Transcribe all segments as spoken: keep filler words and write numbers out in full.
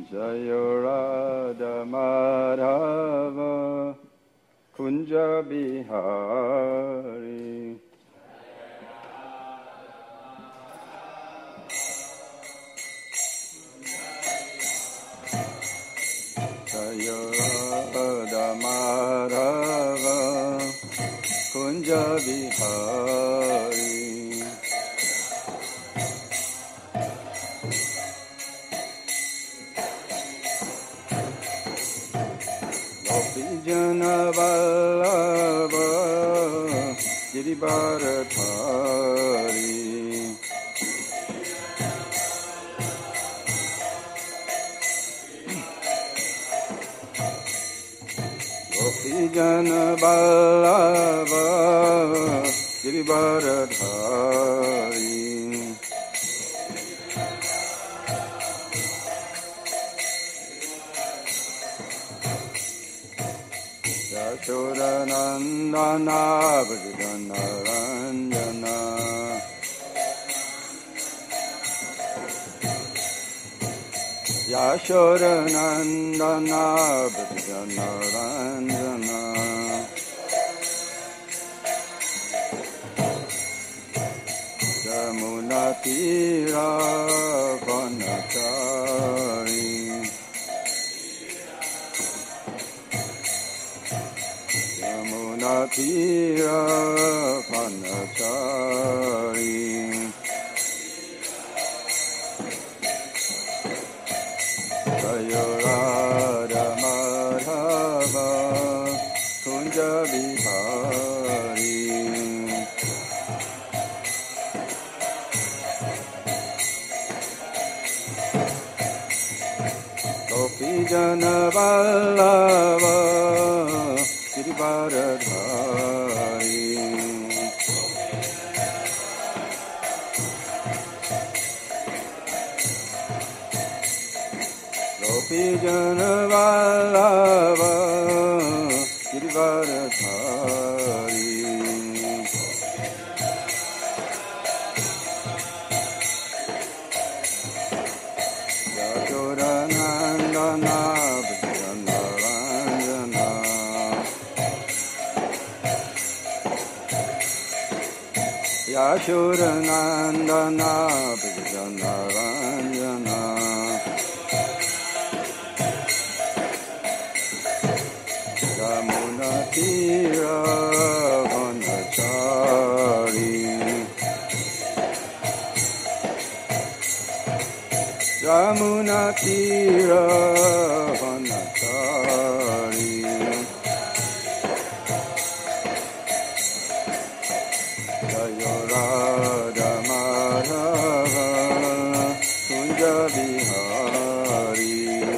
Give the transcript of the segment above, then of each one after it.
Jayo Radha Madhava Kunja Bihari Jayo Radha Madhava Kunja Bihari Jana Vallabha Giribharadhari Gopi Jana Vallabha Giribharadhari Yashodanandana Bhajanaranjana Yashodanandana Bhajanaranjana Jamuna Tira Vanachari Tira Panachari Jayo Radha Madhava Kunja Bihari Gopi Jana Vallabha Giribharadhari Gopi Jana Vallabha Giribharadhari Yashodanandana Bhajanaranjana Yashodanandana Bhajanaranjana Jamuna Tira Vanachari Jamuna Tira Vanachari Jayo Radha Madhava Kunja Bihari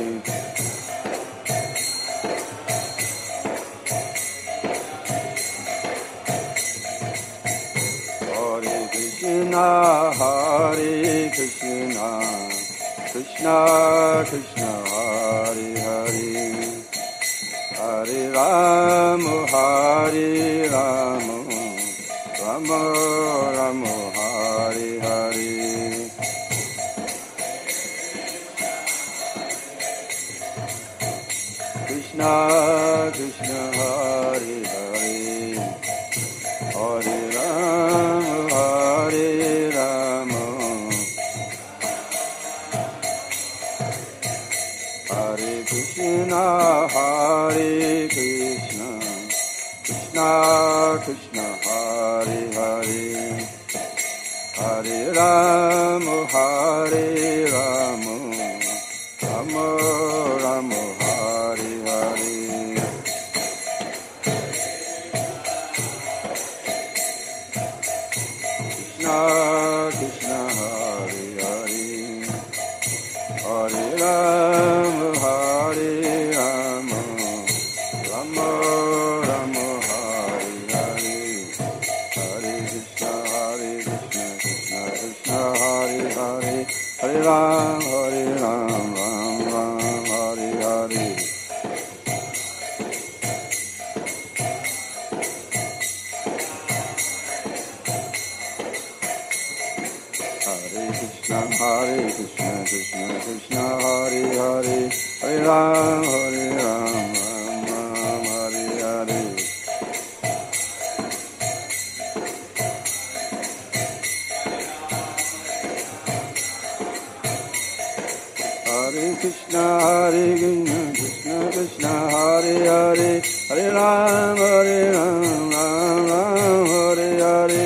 Hare Krishna Hare Krishna Krishna Krishna Hare Hare Hare Rama Hare Rama Rama Rama Hare Hare Krishna Krishna Hare Hare Hare Rama Hare Rama Hare Krishna Hare Krishna Krishna Krishna Hare Hare Hare Rama Hare Rama Rama Rama Hare Hare Krishna Krishna Hare Hare Hare Rama Hare Rama Rama Rama Hare Hare Hare Krishna Hare Krishna Krishna Krishna Hare Hare Hare Ram Hare Ram Ram Ram Hare Hare Hare Krishna, Hare Krishna, Krishna Krishna, Hare Hare, Hare Ram, Hare Ram, Ram Ram, Hare Hare. Hare Krishna, Hare Krishna, Krishna Krishna, Hare Hare, Hare Ram, Hare Ram, Ram Ram, Hare Hare.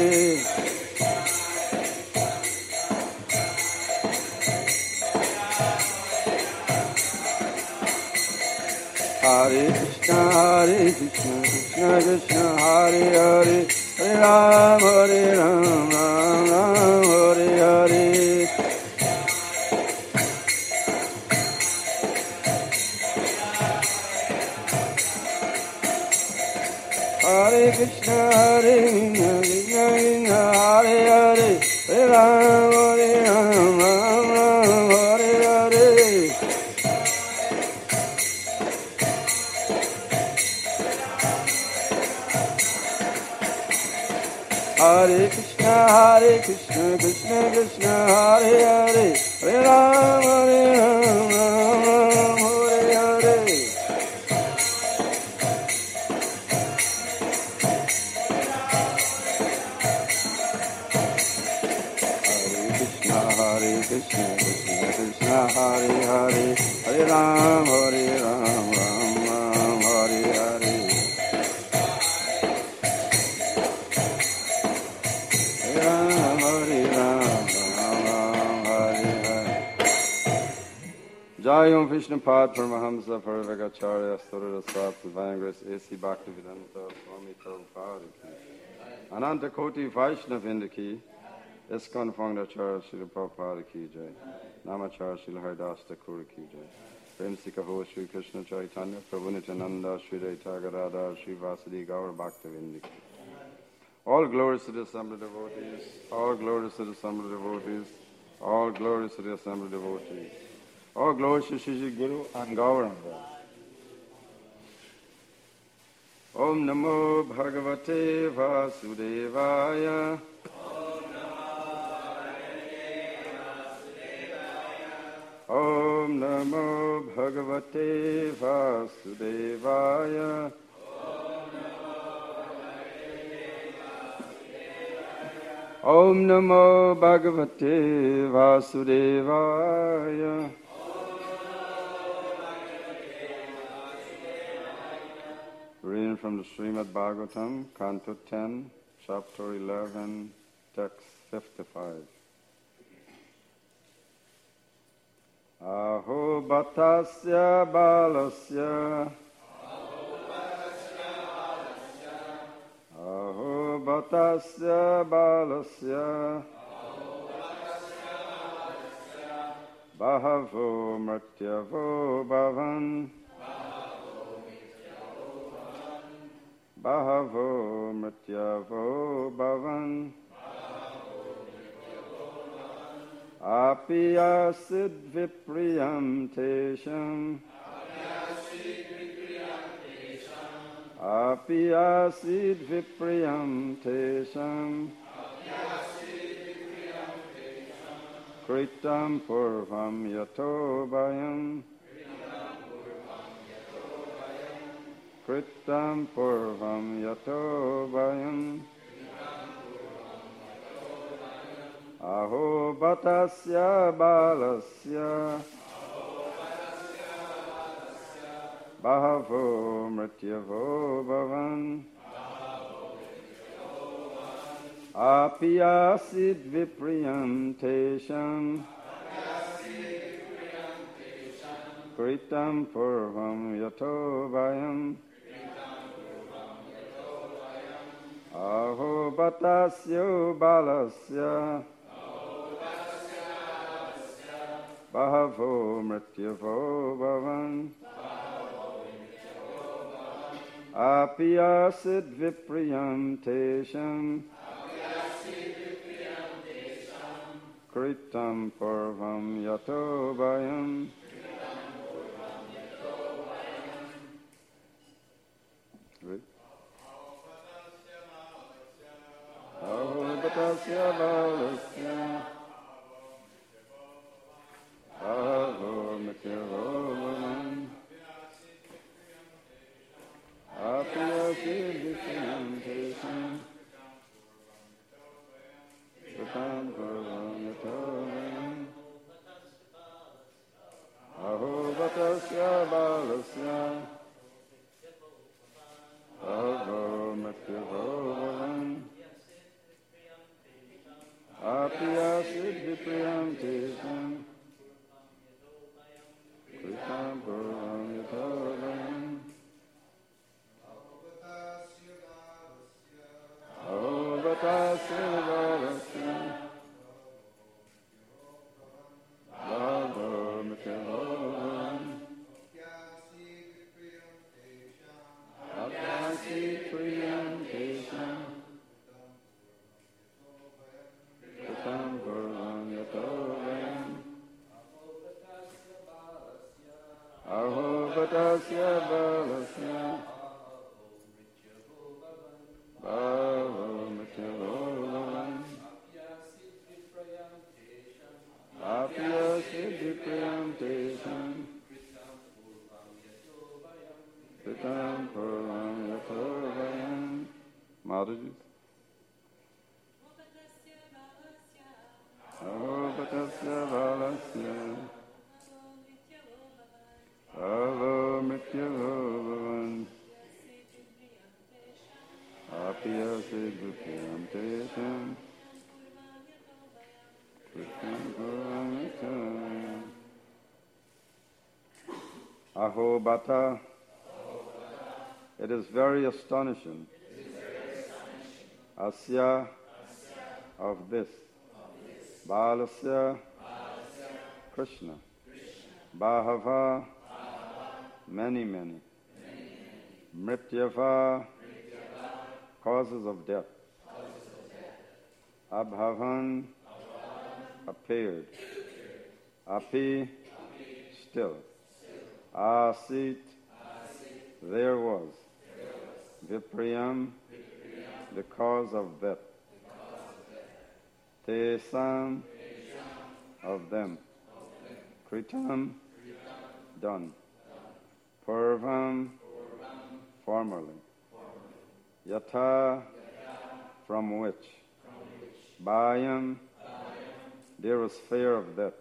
Hare Krishna, Hare Krishna, Krishna Krishna, Hare Hare, Hare Ram, Hare Ram, Ram Ram, Hare Hare. Hare Krishna, Hare Krishna, Krishna Krishna, Hare Hare, Hare Ram, Hare Ram, Ram Ram, Hare Hare. Hare Krishna, Hare Krishna, Krishna Krishna, Hare Hare, Hare Ram, Hare Ram, Ram Ram, Hare Hare. Hare Krishna, Krishna Krishna, Hare Hare, Hare Ram, Hare Ram, Ram Ram, Hare Hare. Hare Ram, Hare Ram, Ram Ram, Hare Hare. Jai Om Vishnupad Paramahamsa Parivagacharya Sthurara Swat Divine Grace A C Bhaktivedanta Swami Prabhupada Ki Ananta Koti Vaishnavinda Ki ISKCON Foundacharya Srila Prabhupada Ki Jai, Namacharya Srila Haridas Thakur Ki Jai, Prem Sikha Ho Sri Krishna Chaitanya, Prabhu Nityananda, Sri Raita Gadadhar, Sri Vasudeva Gaur Bhaktivinda Ki. All glories to the assembled devotees, all glories to the assembled devotees, all glories to the assembled devotees, all glories to Shri Guru and Gauranga. Om Namo Bhagavate Vasudevaya. Om Namo Bhagavate Vasudevaya. Om Namo Bhagavate Vasudevaya. Reading from the Srimad Bhagavatam, Canto ten, Chapter eleven, Text fifty-five. Aho Bhattasya Balasya Aho Bhattasya Balasya Bahavo Mrityavo Bhavan Bahavo Mrityavo Bhavan Api asid vipriyam tesham Api asid vipriyam tesham Kritam purvam yato bhayam Kritam purvam yato bhayam Aho Bhattasya Balasya Bahavo Mrityavo Bhavan Api asid vipriyam tesham Kritam purvam yato bhayam Aho Bhattasya Balasya Bahavo Mrityavo Bhavan Api asid vipriyam tesham Kritam purvam yato bhayam Aho Bhattasya Balasya Avo Mityavan, Apya Siddhikam Tesam, Sutam Purvam Yatovam, Aho Vatasya Balasya, Avo Mityavan, Apya Siddhikam Tesam, Sutam Purvam Yatovam, Aho Vatasya Balasya, Avo Mityavan, Apyasi Priyam Tesam, Sutam Purvam Yatovam, Aho Vatasya Balasya, Bhavo Mityavan, Apya Siddhi Priyam Tesam, Sutam Purvam Yatovam. Mataji. Aho Vatasya Balasya, Avo Mityavan, Apya Siddhi Priyam Tesam, Sutam Purvam Yatovam. Aho Bata. It is very astonishing. Asya, of this. Balasya, Krishna. Bahava, many, many. Mrityava, causes of death. Abhavan, appeared. Api, still. Asit, there was. Vipriyam, the cause of death. Tesam, of them. Kritam, done. Purvam, formerly. Yatha, from which. Bhayam, there was fear of death.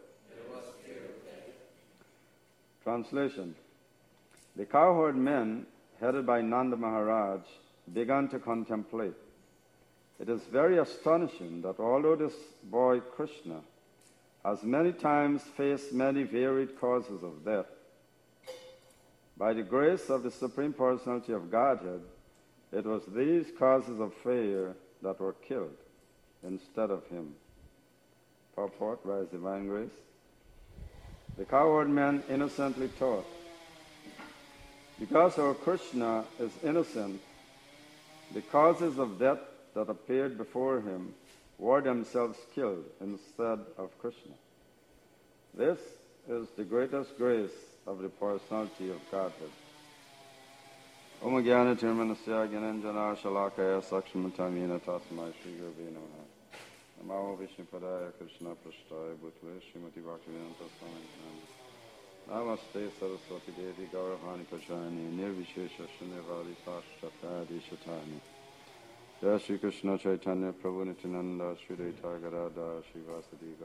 Translation. The cowherd men, headed by Nanda Maharaj, began to contemplate. It is very astonishing that although this boy Krishna has many times faced many varied causes of death, by the grace of the Supreme Personality of Godhead, it was these causes of fear that were killed instead of him. Purport by His Divine Grace. The cowherd men innocently thought, because our Krishna is innocent, the causes of death that appeared before him were themselves killed instead of Krishna. This is the greatest grace of the personality of Godhead. Om Jnana Tirmanasya Gyananjana Shalakaya Sakshamatamina Tasmai Shri Gurve Namaha. Namo Vishnu Padaya Krishna Prashtaya Bhutale Srimati Bhaktivedanta Swami Namaste Saraswati Devi Gauravani Pachani Nirvishesha Shunyavadi Pashtapadi Shatani. Jai Shri Krishna Chaitanya Prabhu Nityananda Shri Dvaita Gadadhar Shri Vasudeva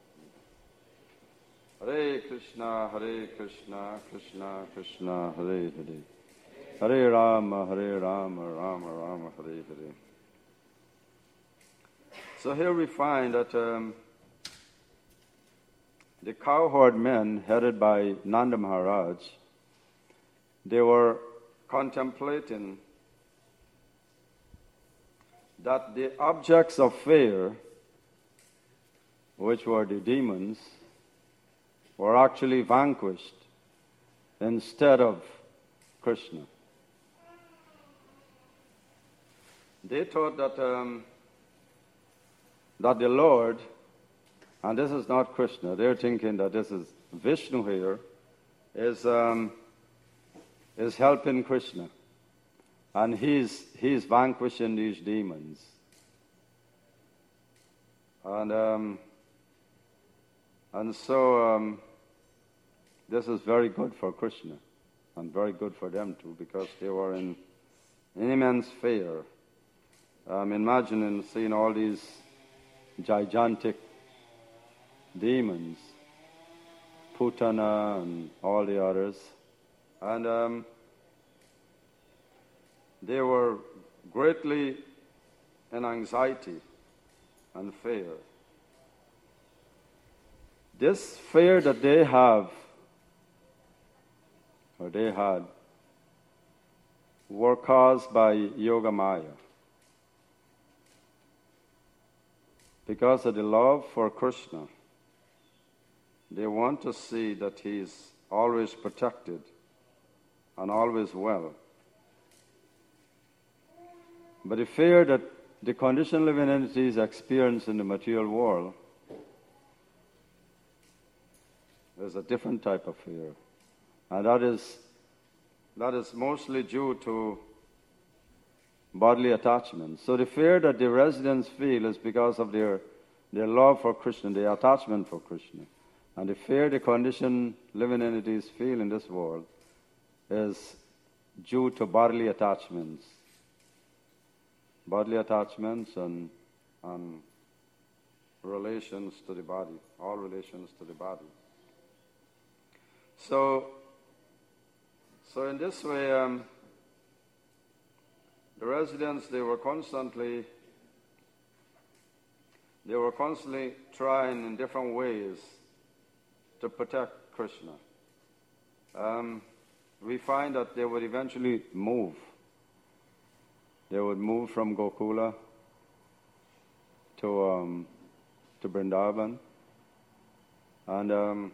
Gaura. Hare Krishna Hare Krishna Krishna Krishna Hare Hare. Hare Rama Hare Rama Rama Rama Hare Hare. So here we find that um, the cowherd men, headed by Nanda Maharaj, they were contemplating that the objects of fear, which were the demons, were actually vanquished instead of Krishna. They thought that um, that the Lord, and this is not Krishna, they're thinking that this is Vishnu here, is um, is helping Krishna. And he's, he's vanquishing these demons. And um, and so um, this is very good for Krishna and very good for them too, because they were in, in immense fear. Um, imagining seeing all these gigantic demons, Putana and all the others. And um, they were greatly in anxiety and fear. This fear that they have, or they had, were caused by Yoga Maya. Because of the love for Krishna, they want to see that he's always protected and always well. But the fear that the conditioned living entities experience in the material world is a different type of fear. And that is, that is mostly due to bodily attachment. So the fear that the residents feel is because of their, their love for Krishna, their attachment for Krishna. And the fear the conditioned living entities feel in this world is due to bodily attachments. Bodily attachments and, and relations to the body, all relations to the body. So, so in this way, um, the residents, they were constantly, they were constantly trying in different ways to protect Krishna. Um, we find that they would eventually move. They would move from Gokula to um, to Vrindavan, and um,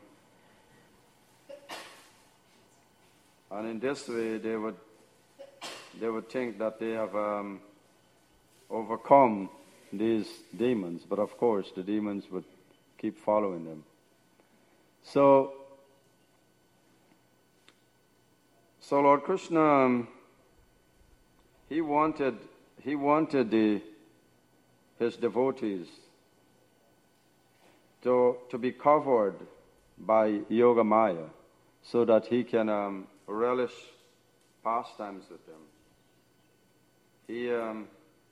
and in this way they would they would think that they have um, overcome these demons, but of course the demons would keep following them. So, so Lord Krishna, um, he wanted he wanted the, his devotees to to be covered by Yoga Maya, so that he can um, relish pastimes with them. He um,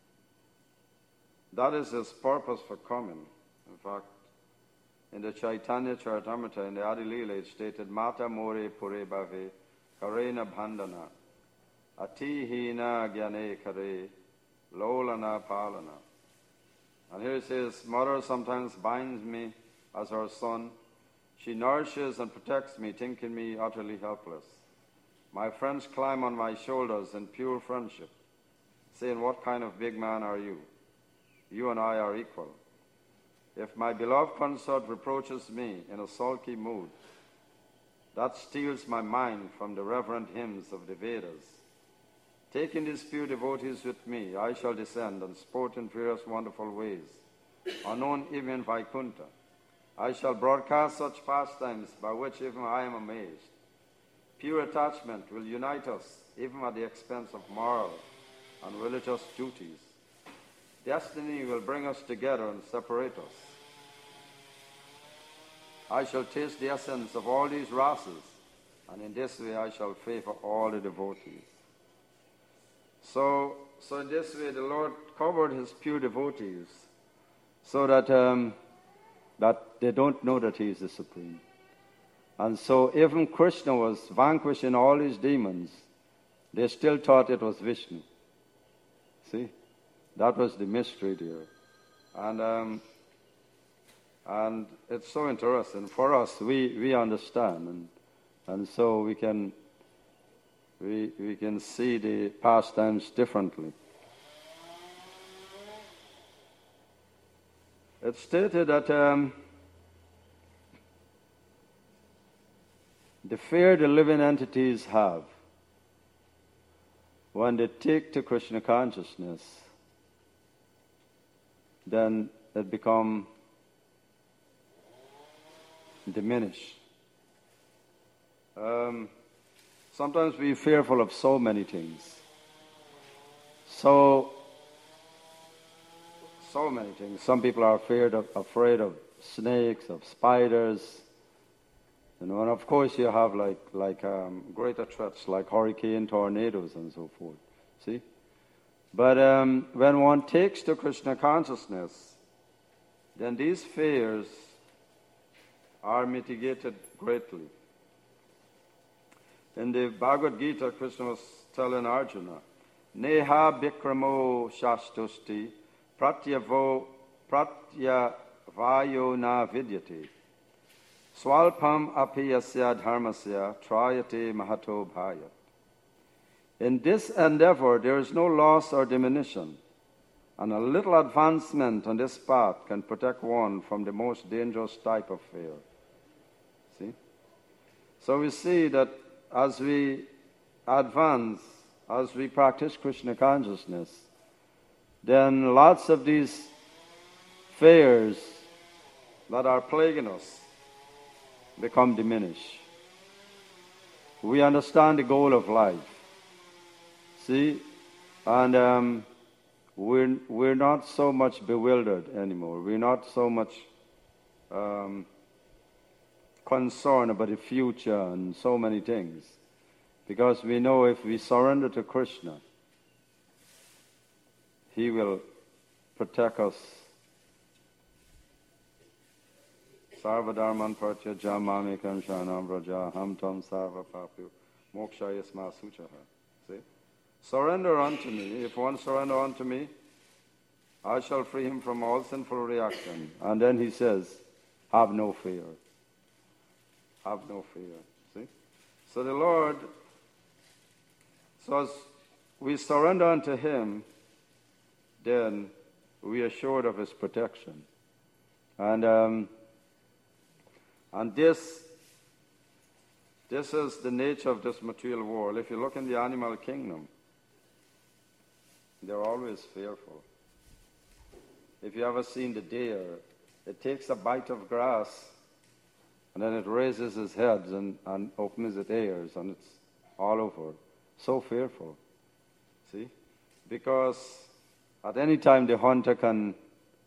that is his purpose for coming. In fact, in the Chaitanya Charitamrita, in the Adi Leela, it stated, Mata more pure bhave, karena bhandana, atihina gyane kare, lolana palana. And here it says, Mother sometimes binds me as her son. She nourishes and protects me, thinking me utterly helpless. My friends climb on my shoulders in pure friendship, saying, what kind of big man are you? You and I are equal. If my beloved consort reproaches me in a sulky mood, that steals my mind from the reverent hymns of the Vedas. Taking these few devotees with me, I shall descend and sport in various wonderful ways, unknown even in Vaikuntha. I shall broadcast such pastimes by which even I am amazed. Pure attachment will unite us, even at the expense of moral and religious duties. Destiny will bring us together and separate us. I shall taste the essence of all these rasas, and in this way I shall favor all the devotees. So, so in this way the Lord covered his pure devotees, so that um, that they don't know that he is the Supreme. And so even Krishna was vanquishing all these demons, they still thought it was Vishnu. See? That was the mystery there. And um, and it's so interesting. For us, we, we understand, and and so we can we we can see the pastimes differently. It's stated that um, the fear the living entities have when they take to Krishna consciousness, then it becomes diminished. Um, sometimes we're fearful of so many things. So, so many things. Some people are afraid of, afraid of snakes, of spiders, You know, and of course you have like like um, greater threats like hurricane, tornadoes, and so forth. See, but um, when one takes to Krishna consciousness, then these fears are mitigated greatly. In the Bhagavad Gita, Krishna was telling Arjuna, Neha Bikramo Shastusti Pratyavo Pratyavayo na vidyate Swalpam apiyasya dharmasya trayate mahato bhayat. In this endeavor there is no loss or diminution, and a little advancement on this path can protect one from the most dangerous type of fear. See? So we see that as we advance, as we practice Krishna consciousness, then lots of these fears that are plaguing us become diminished. We understand the goal of life. See? And um, we're, we're not so much bewildered anymore. We're not so much um, concerned about the future and so many things. Because we know if we surrender to Krishna, He will protect us. Sarva dharman pratyaja mamekam sharanam vraja ham tam sarva papyo moksha yasma suchaha. See? Surrender unto me. If one surrender unto me, I shall free him from all sinful reaction. And then he says, have no fear. Have no fear. See? So the Lord, so as we surrender unto Him, then we are assured of His protection. And um, and this, this is the nature of this material world. If you look in the animal kingdom, they're always fearful. If you ever seen the deer, it takes a bite of grass, and then it raises its head and, and opens its ears, and it's all over. So fearful. See? Because at any time the hunter can,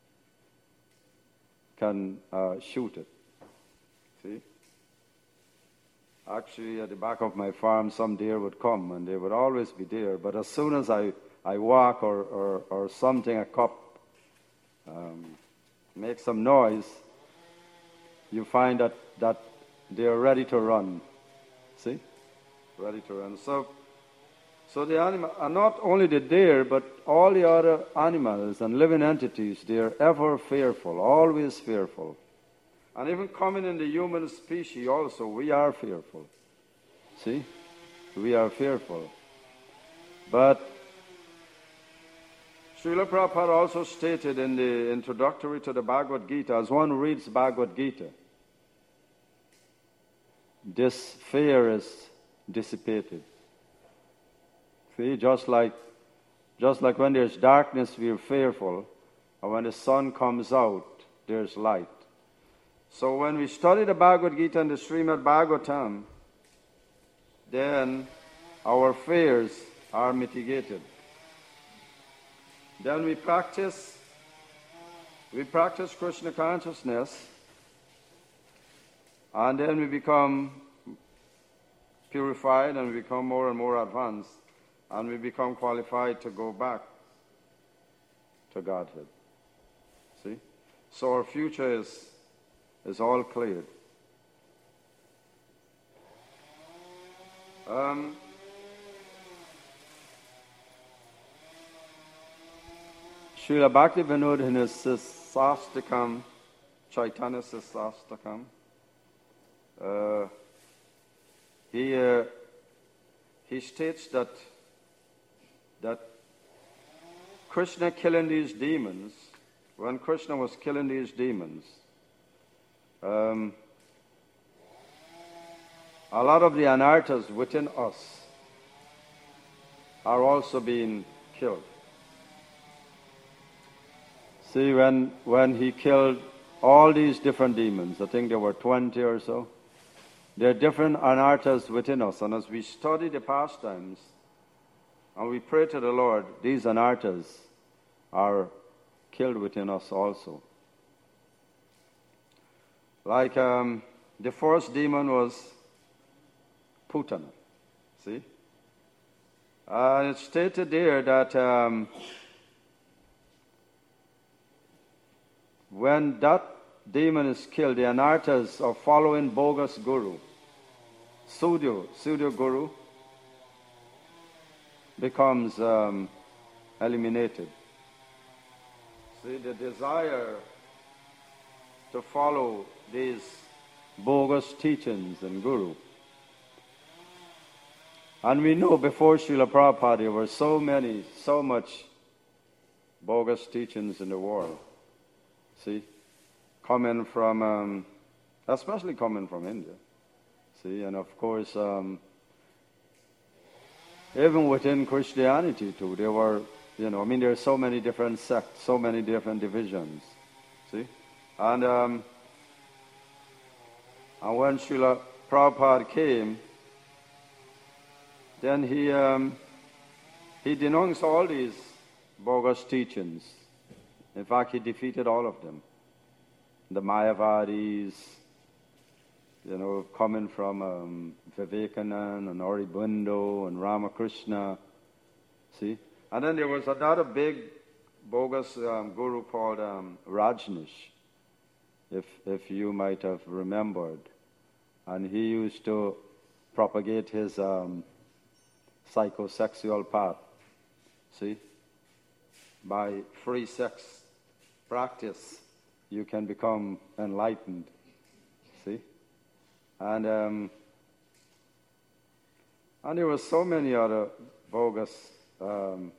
can uh, shoot it. See? Actually, at the back of my farm, some deer would come, and they would always be there. But as soon as I, I walk or, or, or something, a cup, um, make some noise, you find that, that they are ready to run. See? Ready to run. So, so the animal, and not only the deer, but all the other animals and living entities, they are ever fearful, always fearful. And even coming in the human species also, we are fearful. See? We are fearful. But Srila Prabhupada also stated in the introductory to the Bhagavad Gita, as one reads Bhagavad Gita, this fear is dissipated. See, just like, just like when there's darkness, we are fearful, and when the sun comes out, there's light. So when we study the Bhagavad Gita and the Srimad Bhagavatam, then our fears are mitigated. Then we practice, we practice Krishna consciousness, and then we become purified and we become more and more advanced, and we become qualified to go back to Godhead. See? So our future is, is all cleared. Um, Srila Bhaktivinoda in his Sastakam, Chaitanya Sastakam, uh, he uh, he states that that Krishna killing these demons, when Krishna was killing these demons, um, a lot of the anarthas within us are also being killed. See, when, when he killed all these different demons, I think there were twenty or so, there are different anarthas within us. And as we study the pastimes and we pray to the Lord, these anarthas are killed within us also. Like um, the first demon was Putana. See? Uh, it's stated there that um, when that demon is killed, the anarthas of following bogus guru, pseudo, pseudo guru, becomes um, eliminated. See, the desire to follow these bogus teachings and guru. And we know before Srila Prabhupada there were so many, so much bogus teachings in the world. See, coming from, um, especially coming from India. See, and of course, um, even within Christianity too, there were, you know, I mean, there are so many different sects, so many different divisions. See, and um, and when Srila Prabhupada came, then he um, he denounced all these bogus teachings. In fact, he defeated all of them. The Mayavadis, you know, coming from um, Vivekananda and Aurobindo and Ramakrishna. See? And then there was another big bogus um, guru called um, Rajneesh, if, if you might have remembered. And he used to propagate his um, psychosexual path. See? By free sex practice, you can become enlightened. See? And um, and there were so many other bogus um,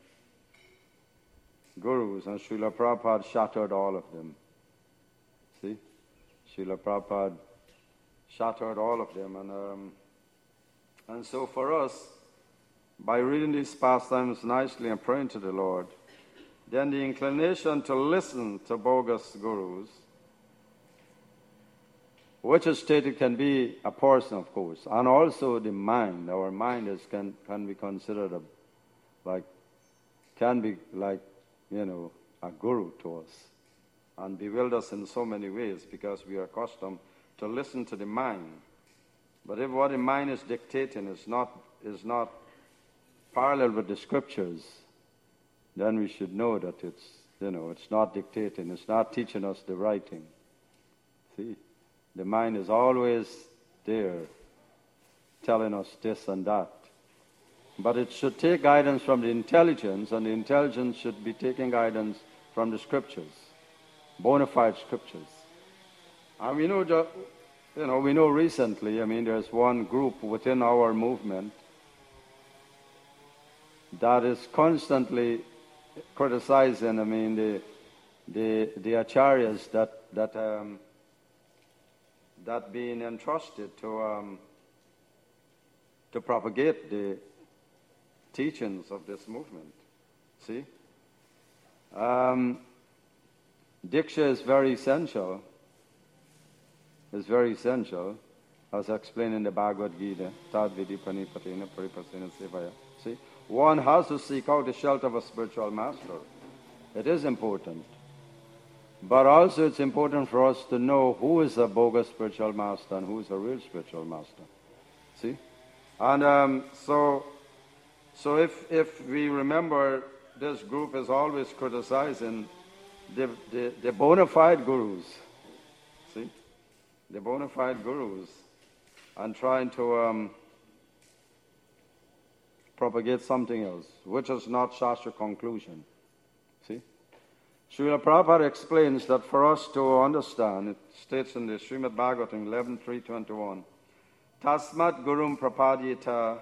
gurus, and Srila Prabhupada shattered all of them. See? Srila Prabhupada shattered all of them. And, um, and so for us, by reading these pastimes nicely and praying to the Lord, then the inclination to listen to bogus gurus, which is stated can be a person, of course, and also the mind. Our mind is can can be considered a, like, can be like, you know, a guru to us, and bewilder us in so many ways because we are accustomed to listen to the mind. But if what the mind is dictating is not is not parallel with the scriptures, then we should know that it's, you know, it's not dictating, it's not teaching us the right thing. See, the mind is always there telling us this and that. But it should take guidance from the intelligence, and the intelligence should be taking guidance from the scriptures, bona fide scriptures. And we know, you know, we know recently, I mean, there's one group within our movement that is constantly criticizing, I mean, the the the acharyas that that um, that being entrusted to um, to propagate the teachings of this movement. See, um, Diksha is very essential. Is very essential, as explained in the Bhagavad Gita. Tad vidi pranipatena paripasena sevaya. See. One has to seek out the shelter of a spiritual master. It is important. But also it's important for us to know who is a bogus spiritual master and who is a real spiritual master. See? And um, so so if if we remember, this group is always criticizing the, the, the bona fide gurus. See? The bona fide gurus. And trying to um, propagate something else, which is not Shastra conclusion. See? Srila Prabhupada explains that for us to understand, it states in the Srimad Bhagavatam eleven three twenty-one, Tasmat Gurum Prapadyita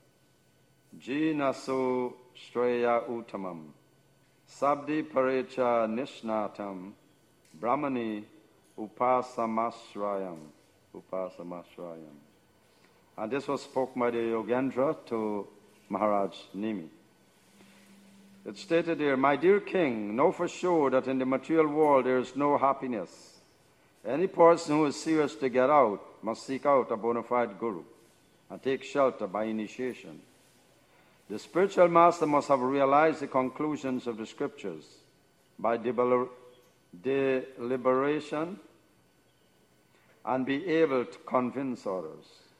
Jinasu Shreya Uttamam Sabdi Parecha Nishnatam Brahmani Upasamashrayam Upasamashrayam. And this was spoken by the Yogendra to Maharaj Nimi. It stated here, my dear king, know for sure that in the material world there is no happiness. Any person who is serious to get out must seek out a bona fide guru and take shelter by initiation. The spiritual master must have realized the conclusions of the scriptures by deliberation and be able to convince others.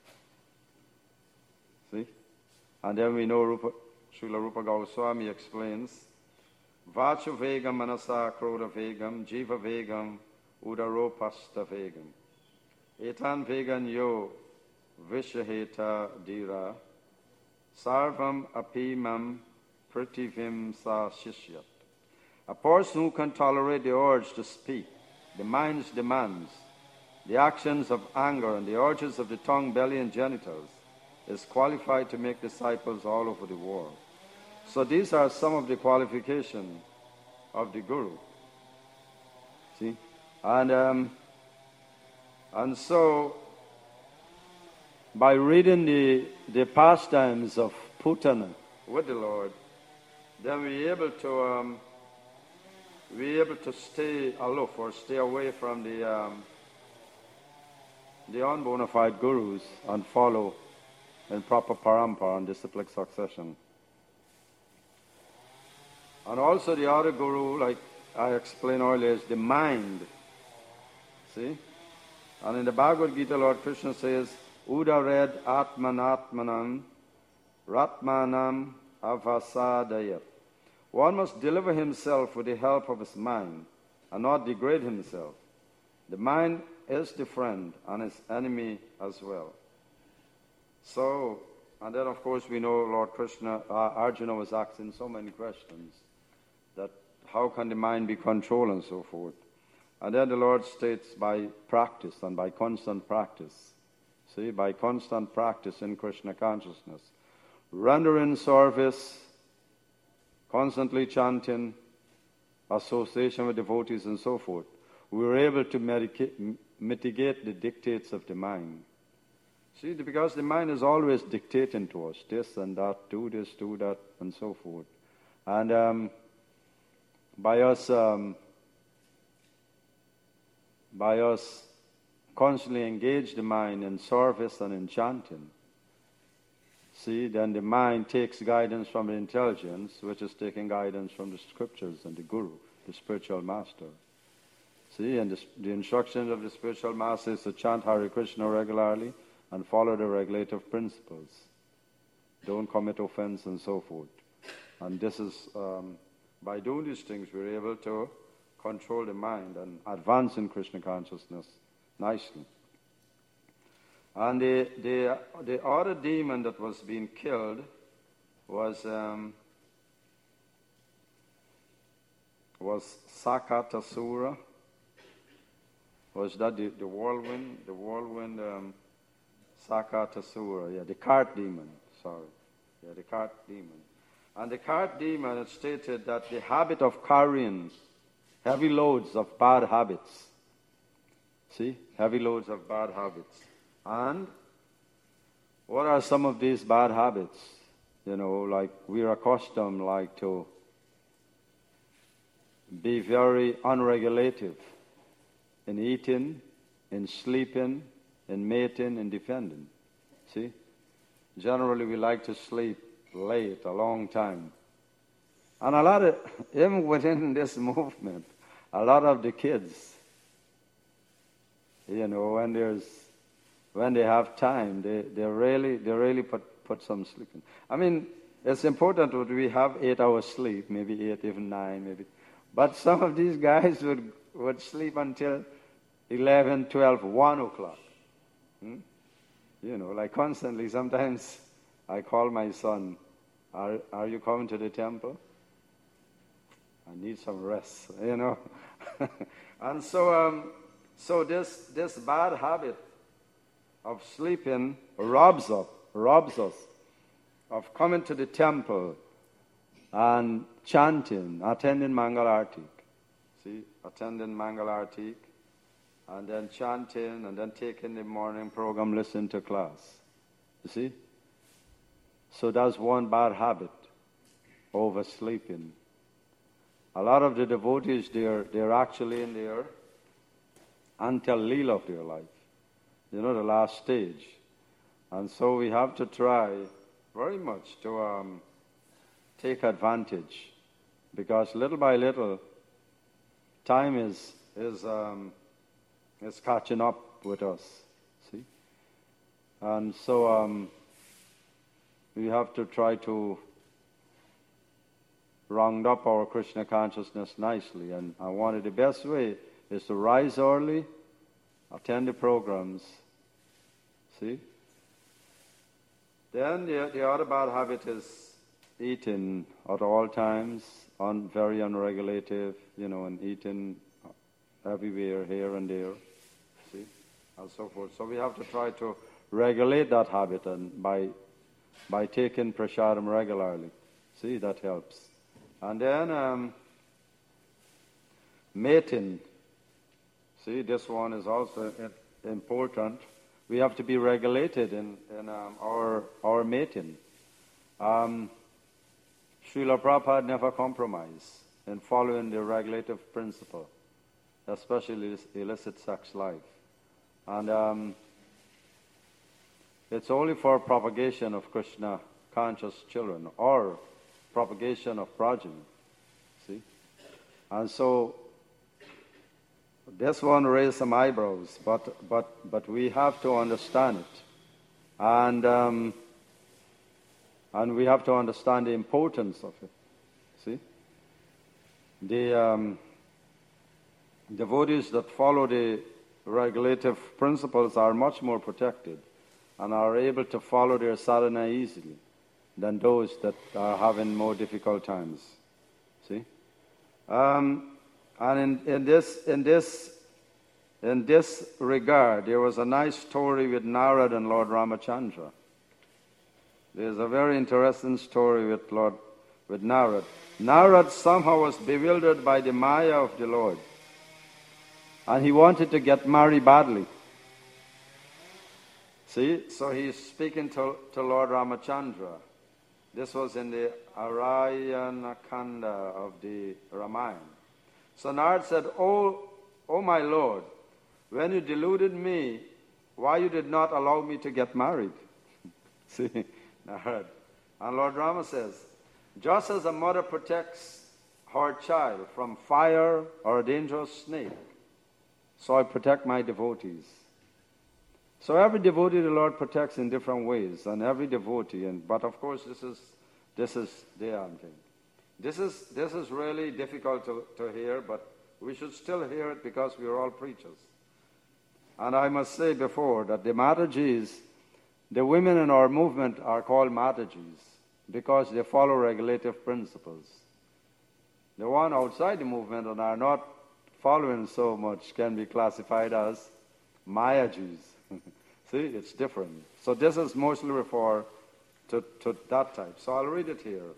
See? And then we know Rupa, Srila Rupa Goswami explains, Vachu Vegam Manasa Krodha Vegam Jiva Vegam Udaropasta Vegam Etan Vegan Yo Vishaheta Dira Sarvam Apimam Prativim Sa Shishyat. A person who can tolerate the urge to speak, the mind's demands, the actions of anger and the urges of the tongue, belly, and genitals, is qualified to make disciples all over the world. So these are some of the qualifications of the Guru. See? And, um, and so, by reading the, the pastimes of Putana with the Lord, then we're able to um, we're able to stay aloof or stay away from the um, the unbona fide gurus and follow in proper parampara and disciplic succession. And also the other guru, like I explained earlier, is the mind. See? And in the Bhagavad Gita, Lord Krishna says, Udared Atman Atmanam Ratmanam Avasadayat. One must deliver himself with the help of his mind and not degrade himself. The mind is the friend and his enemy as well. So, and then of course we know Lord Krishna, uh, Arjuna was asking so many questions that how can the mind be controlled and so forth. And then the Lord states by practice and by constant practice. See, by constant practice in Krishna consciousness. Rendering service, constantly chanting, association with devotees and so forth. We were able to medicate, mitigate the dictates of the mind. See, because the mind is always dictating to us, this and that, do this, do that, and so forth. And um, by us, um, by us constantly engage the mind in service and in chanting, see, then the mind takes guidance from the intelligence, which is taking guidance from the scriptures and the guru, the spiritual master. See, and the, the instructions of the spiritual master is to chant Hare Krishna regularly and follow the regulative principles. Don't commit offense and so forth. And this is, um, by doing these things, we're able to control the mind and advance in Krishna consciousness nicely. And the, the, the other demon that was being killed was, um, was Sakatasura. Was that the, the whirlwind? The whirlwind, um, Sakatasura, yeah, the cart demon, sorry. Yeah, the cart demon. And the cart demon, it stated that the habit of carrying heavy loads of bad habits. See? Heavy loads of bad habits. And what are some of these bad habits? You know, like we're accustomed like to be very unregulative in eating, in sleeping, in mating, in defending. See? Generally we like to sleep late, a long time. And a lot of, even within this movement, a lot of the kids, you know, when there's, when they have time, they, they really, they really put, put some sleep in. I mean, it's important that we have eight hours sleep, maybe eight, even nine, maybe. But some of these guys would, would sleep until eleven, twelve, one o'clock. Hmm? You know, like constantly, sometimes I call my son, are, are you coming to the temple? I need some rest, you know. And so, um, so this this bad habit of sleeping robs us, robs us of coming to the temple and chanting, attending Mangal Artik. See, attending Mangal Artik, and then chanting, and then taking the morning program, listening to class. You see? So that's one bad habit, oversleeping. A lot of the devotees, they're, they're actually in their antel leela of their life. You know, the last stage. And so we have to try very much to um, take advantage, because little by little, time is, is, um, is catching up with us. See? And so um, we have to try to round up our Krishna consciousness nicely. And I wanted the best way is to rise early, attend the programs. See? Then the, the other bad habit is eating at all times, un, very unregulated, you know, and eating everywhere, here and there, see, and so forth. So we have to try to regulate that habit, and by by taking prasadam regularly, see, that helps. And then um, mating, see, this one is also important. We have to be regulated in, in um, our our mating. Um, Srila Prabhupada never compromised in following the regulative principle, especially illicit sex life. And um, it's only for propagation of Krishna conscious children or propagation of progeny. See? And so this one raised some eyebrows, but but but we have to understand it. And um, and we have to understand the importance of it. See? The um, devotees that follow the regulative principles are much more protected and are able to follow their sadhana easily than those that are having more difficult times. See? Um, and in, in this in this in this regard, there was a nice story with Narad and Lord Ramachandra. There's a very interesting story with Lord with Narad. Narad somehow was bewildered by the Maya of the Lord, and he wanted to get married badly. See, so he's speaking to, to Lord Ramachandra. This was in the Arayana Kanda of the Ramayana. So Narad said, Oh, oh my Lord, when you deluded me, why you did not allow me to get married? See, Narad. And Lord Rama says, just as a mother protects her child from fire or a dangerous snake, so I protect my devotees. So every devotee the Lord protects in different ways, and every devotee, and but of course this is this is the um, thing. This is this is really difficult to, to hear, but we should still hear it because we are all preachers. And I must say before that the Matajis, the women in our movement are called Matajis because they follow regulative principles. The one outside the movement and are not following so much can be classified as Mayajis. See, it's different. So this is mostly referred to, to that type. So I'll read it here.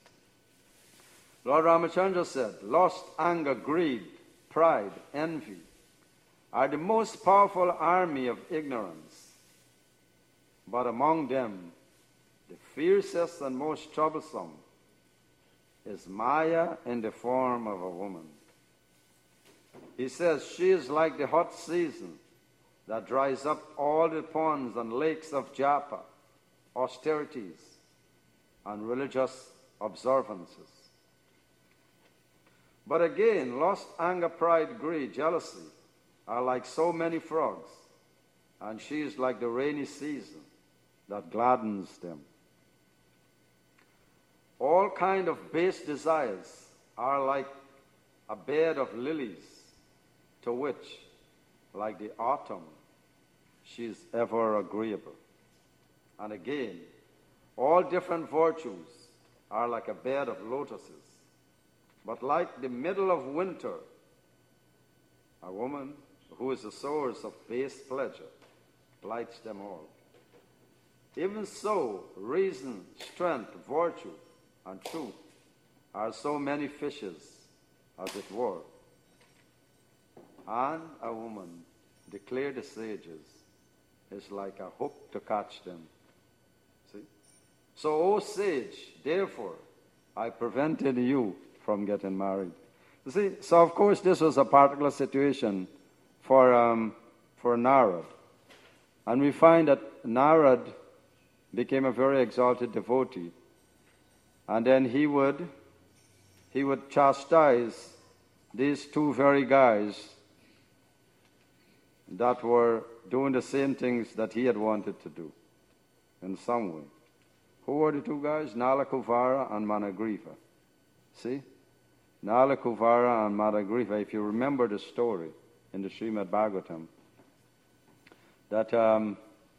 Lord Ramachandra said, lust, anger, greed, pride, envy are the most powerful army of ignorance. But among them, the fiercest and most troublesome is Maya in the form of a woman. He says she is like the hot season that dries up all the ponds and lakes of japa, austerities, and religious observances. But again, lust, anger, pride, greed, jealousy are like so many frogs, and she is like the rainy season that gladdens them. All kind of base desires are like a bed of lilies, to which, like the autumn, she is ever agreeable. And again, all different virtues are like a bed of lotuses, but like the middle of winter, a woman who is the source of base pleasure blights them all. Even so, reason, strength, virtue, and truth are so many fishes, as it were. And a woman, declare the sages, is like a hook to catch them. See? So, O sage, therefore, I prevented you from getting married. You see, so of course this was a particular situation for um, for Narad. And we find that Narad became a very exalted devotee. And then he would he would chastise these two very guys, that were doing the same things that he had wanted to do in some way. Who were the two guys? Nalakuvara and Managriva. See? Nalakuvara and Managriva, if you remember the story in the Srimad Bhagavatam, that, um,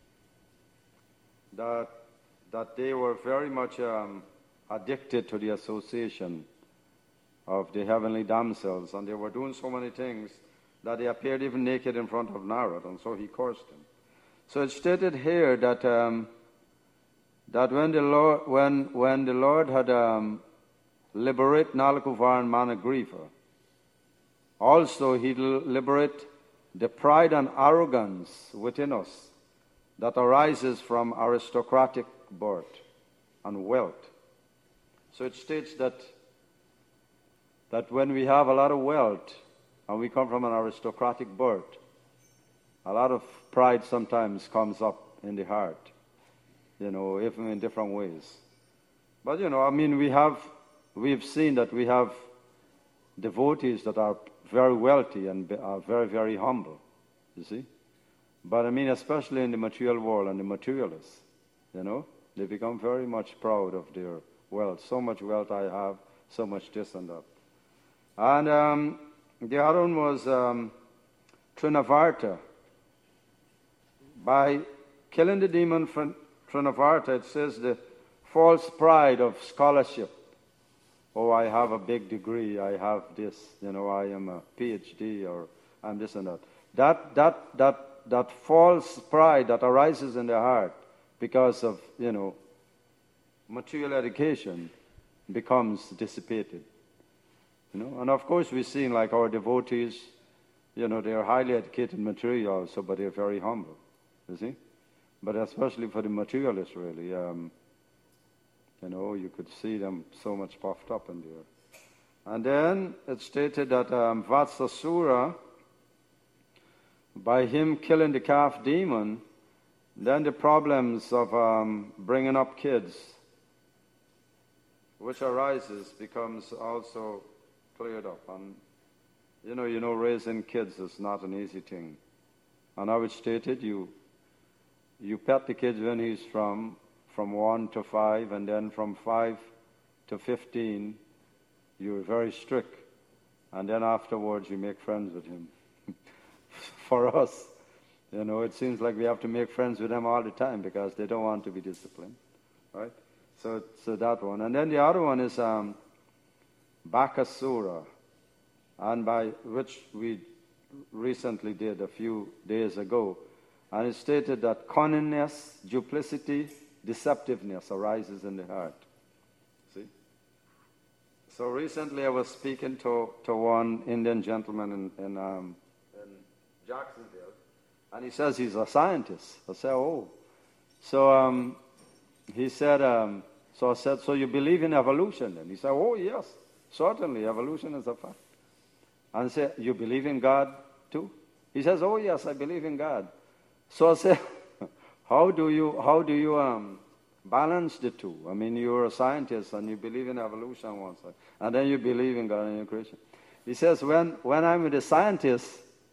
that, that they were very much um, addicted to the association of the heavenly damsels, and they were doing so many things that they appeared even naked in front of Narad, and so he cursed them. So it's stated here that um, that when the Lord when when the Lord had um, liberated Nalakuvara and Managriva, also he liberate the pride and arrogance within us that arises from aristocratic birth and wealth. So it states that that when we have a lot of wealth and we come from an aristocratic birth, a lot of pride sometimes comes up in the heart, you know, even in different ways. But, you know, I mean, we have, we've seen that we have devotees that are very wealthy and are very, very humble, you see. But, I mean, especially in the material world and the materialists, you know, they become very much proud of their wealth. So much wealth I have, so much this and that. And um, the other one was um, Trinavarta. By killing the demon Trinavarta, it says the false pride of scholarship. Oh, I have a big degree, I have this, you know, I am a P H D, or I'm this and that. That, that, that, that false pride that arises in the heart because of, you know, material education becomes dissipated. You know, and of course we've seen like our devotees, you know, they are highly educated material also, but they're very humble, you see. But especially for the materialists, really, um, you know, you could see them so much puffed up in there. And then it stated that um, Vatsasura, by him killing the calf demon, then the problems of um, bringing up kids, which arises, becomes also cleared up. And you know, you know, raising kids is not an easy thing. And I would state it, you you pet the kids when he's from from one to five, and then from five to fifteen, you're very strict. And then afterwards you make friends with him. For us, you know, it seems like we have to make friends with them all the time because they don't want to be disciplined. Right? So so that one. And then the other one is um Bakasura, and by which we recently did a few days ago. And it stated that cunningness, duplicity, deceptiveness arises in the heart. See? So recently I was speaking to, to one Indian gentleman in, in, um, in Jacksonville, and he says he's a scientist. I said, oh. So um, he said, um, so I said, so you believe in evolution then? He said, oh yes, certainly, evolution is a fact. And I said, you believe in God too? He says, oh yes, I believe in God. So I said, how do you how do you um, balance the two? I mean, you're a scientist and you believe in evolution on one side, and then you believe in God and your creation. He says, when when I'm with a scientist,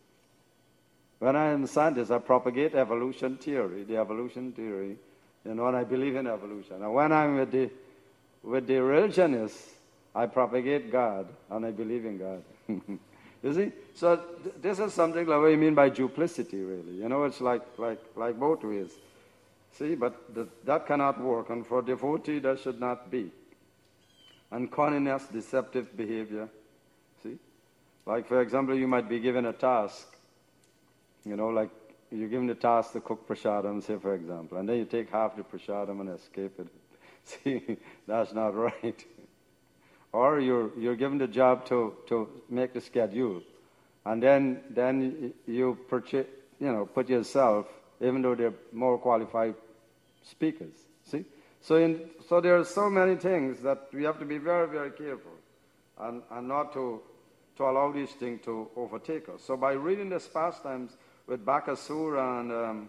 when I'm a scientist, I propagate evolution theory, the evolution theory, you know, and I believe in evolution. And when I'm with the with the religionists, I propagate God and I believe in God. You see? So th- this is something like what you mean by duplicity, really. You know, it's like like like both ways. See, but th- that cannot work, and for devotee, that should not be. And cunningness, deceptive behavior. See? Like, for example, you might be given a task, you know, like you're given the task to cook prasadam, say, for example, and then you take half the prasadam and escape it. See, that's not right. Or you're you're given the job to, to make the schedule, and then then you purchase, you know, put yourself, even though they're more qualified speakers. See, so in so there are so many things that we have to be very very careful, and and not to to allow these things to overtake us. So by reading this pastimes with Bakasura, and um,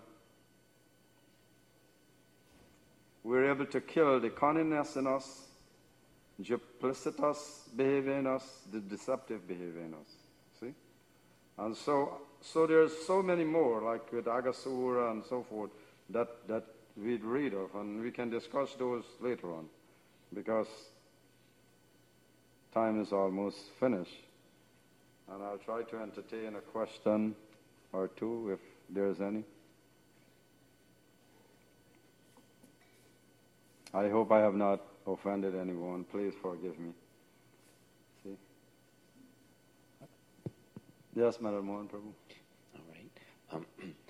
we're able to kill the cunningness in us, duplicitous behavior in us, the deceptive behavior in us. See? And so, so there's so many more, like with Agasura and so forth, that, that we'd read of, and we can discuss those later on, because time is almost finished. And I'll try to entertain a question or two, if there's any. I hope I have not offended anyone. Please forgive me. See? Yes, Madam Mohan Prabhu. All right. Um,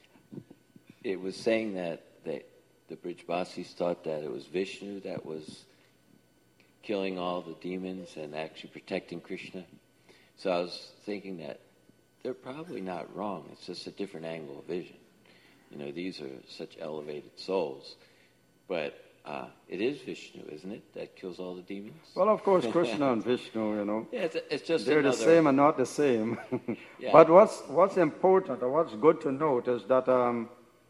it was saying that they, the Brijbasis thought that it was Vishnu that was killing all the demons and actually protecting Krishna. So I was thinking that they're probably not wrong. It's just a different angle of vision. You know, these are such elevated souls. But uh, it is Vishnu, isn't it, that kills all the demons? Well, of course, Krishna and Vishnu, you know. Yeah, it's, it's just they're another... the same and not the same. Yeah. But what's what's important, or what's good to note, is that um,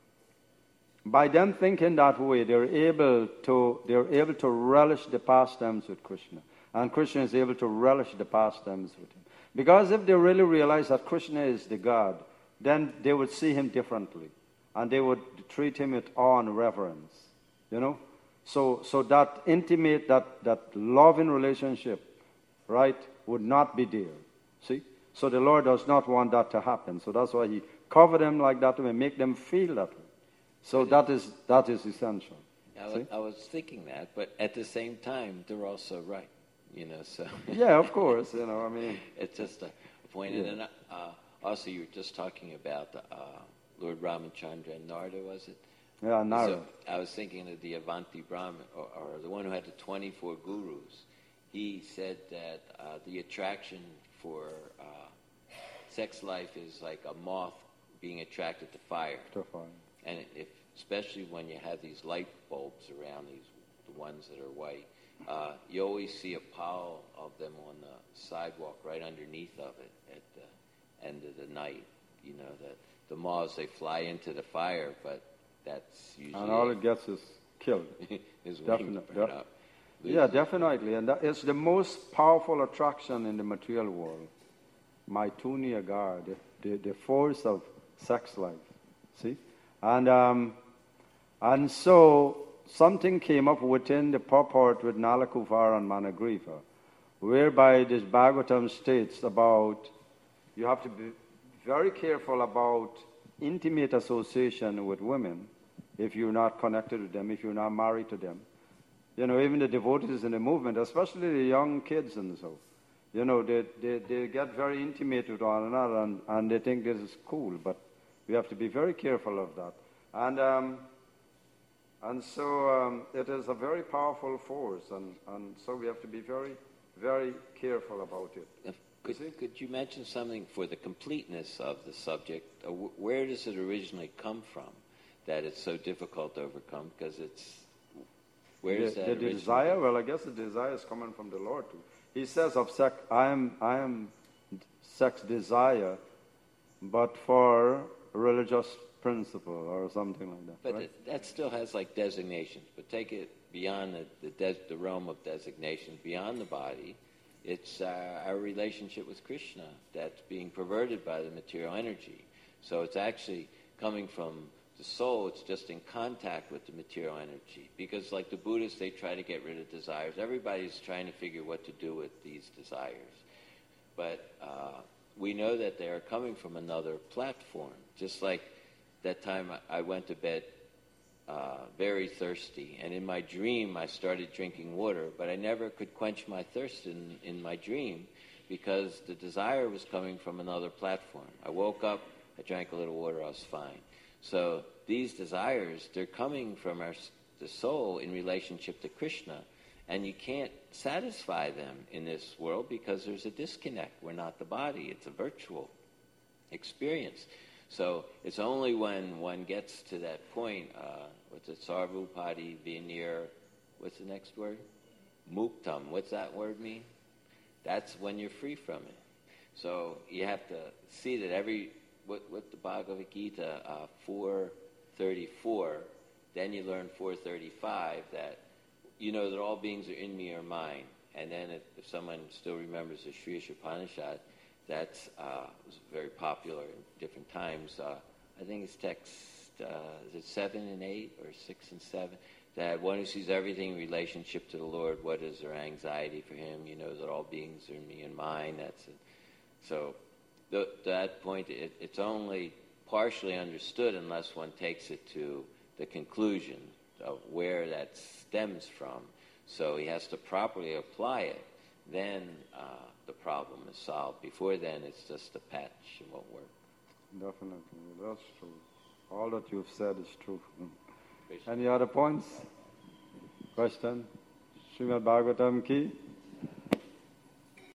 by them thinking that way, they're able to they're able to relish the pastimes with Krishna, and Krishna is able to relish the pastimes with him. Because if they really realize that Krishna is the God, then they would see him differently, and they would treat him with awe and reverence. You know, so so that intimate, that that loving relationship, right, would not be there. See, so the Lord does not want that to happen. So that's why He covered them like that and make them feel that way. So that is that is essential. I was, I was thinking that, but at the same time, they're also right. You know, so yeah, of course. You know, I mean, it's just a point. Yeah. And then, uh, also, you were just talking about uh, Lord Ramachandra and Narada, was it? Yeah, Narada. So I was thinking of the Avanti Brahmin, or, or the one who had the twenty-four gurus. He said that uh, the attraction for uh, sex life is like a moth being attracted to fire. To fire. And if, especially when you have these light bulbs around, these the ones that are white, uh, you always see a pile of them on the sidewalk right underneath of it at the end of the night. You know, that the moths, they fly into the fire, but that's usually... And all it gets is killed. His Definitely. wings burn up. Yeah, definitely. And that is the most powerful attraction in the material world. Maitunya Gar, the, the, the force of sex life. See? And um, and so something came up within the purport with Nalakuvar and Managriva, whereby this Bhagavatam states about you have to be very careful about intimate association with women if you're not connected with them, if you're not married to them. You know, even the devotees in the movement, especially the young kids and so, you know, they, they, they get very intimate with one another and, and they think this is cool, but we have to be very careful of that. And um, and so um, it is a very powerful force, and, and so we have to be very, very careful about it. Could, you could you mention something for the completeness of the subject? Uh, where does it originally come from that it's so difficult to overcome? Because it's... Where is the, that the desire? Well, I guess the desire is coming from the Lord too. He says of sex, I am, I am sex desire, but for religious principle or something like that. But right? it, that still has like designations. But take it beyond the the, des- the realm of designations, beyond the body. It's uh, our relationship with Krishna that's being perverted by the material energy. So it's actually coming from the soul. It's just in contact with the material energy. Because like the Buddhists, they try to get rid of desires. Everybody's trying to figure what to do with these desires. But uh, we know that they are coming from another platform. Just like that time I went to bed uh, very thirsty. And in my dream, I started drinking water. But I never could quench my thirst in, in my dream because the desire was coming from another platform. I woke up, I drank a little water, I was fine. So these desires, they're coming from our, the soul in relationship to Krishna. And you can't satisfy them in this world because there's a disconnect. We're not the body. It's a virtual experience. So it's only when one gets to that point, uh, what's it, sarvupadi vinir, what's the next word? Muktam. What's that word mean? That's when you're free from it. So you have to see that every... What, what the Bhagavad Gita uh, four thirty-four, then you learn four thirty-five that you know that all beings are in me or mine. And then if, if someone still remembers the Sri Upanishad, That's uh, was very popular in different times. Uh, I think it's text, uh, is it seven and eight or six and seven? That one who sees everything in relationship to the Lord, what is their anxiety for him? You know that all beings are me and mine. That's it. So the, that point, it, it's only partially understood unless one takes it to the conclusion of where that stems from. So he has to properly apply it. Then uh, the problem is solved. Before then, it's just a patch. It won't work. Definitely. That's true. All that you've said is true. Any other points? Question? Srimad Bhagavatam ki